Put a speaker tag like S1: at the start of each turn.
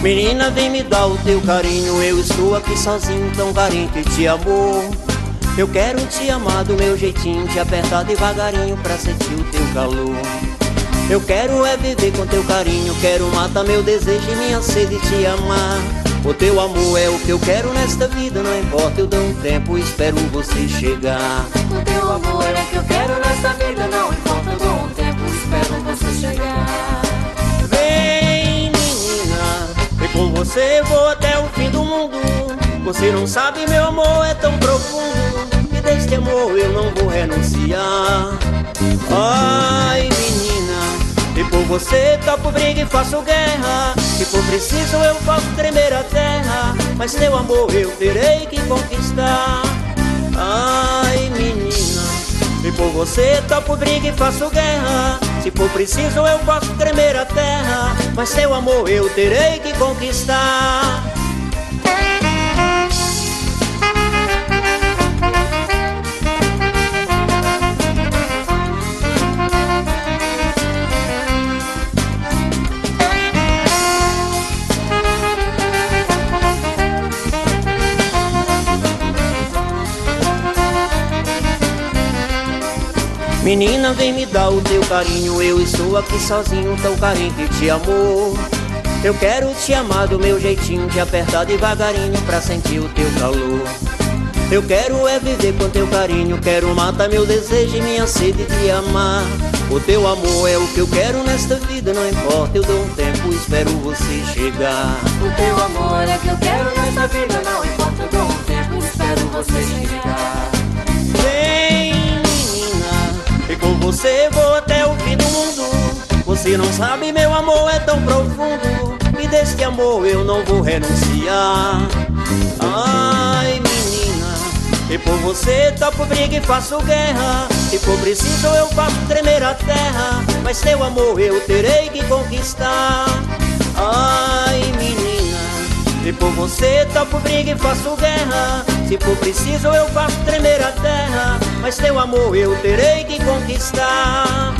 S1: Menina, vem me dar o teu carinho, eu estou aqui sozinho, tão carente de amor. Eu quero te amar do meu jeitinho, te apertar devagarinho pra sentir o teu calor. Eu quero é viver com teu carinho, quero matar meu desejo e minha sede de te amar. O teu amor é o que eu quero nesta vida, não importa, eu dou um tempo, espero você chegar.
S2: O teu amor é o que eu quero nesta vida, não importa, eu dou um tempo, espero você chegar.
S1: Vem, menina, e com você vou até o fim do mundo. Você não sabe, meu amor é tão profundo, e deste amor eu não vou renunciar. Ai, menina, e por você topo briga e faço guerra. Se for preciso eu faço tremer a terra, mas teu amor eu terei que conquistar. Ai, menina, e por você topo briga e faço guerra. Se for preciso eu faço tremer a terra, mas teu amor eu terei que conquistar. Menina, vem me dar o teu carinho, eu estou aqui sozinho, tão carente de amor. Eu quero te amar do meu jeitinho, te apertar devagarinho pra sentir o teu calor. Eu quero é viver com teu carinho, quero matar meu desejo e minha sede de amar. O teu amor é o que eu quero nesta vida, não importa, eu dou um tempo, espero você chegar.
S2: O teu amor é o que eu quero nesta vida, não importa, eu dou um tempo, espero você chegar.
S1: Vem, menina, e com você vou até o fim do mundo. Você não sabe, meu amor é tão profundo, e deste amor eu não vou renunciar. Ai, menina, e por você topo briga e faço guerra. Se for preciso eu faço tremer a terra, mas teu amor eu terei que conquistar. Ai, menina, e por você topo briga e faço guerra. Se for preciso eu faço tremer a terra, mas teu amor eu terei que conquistar.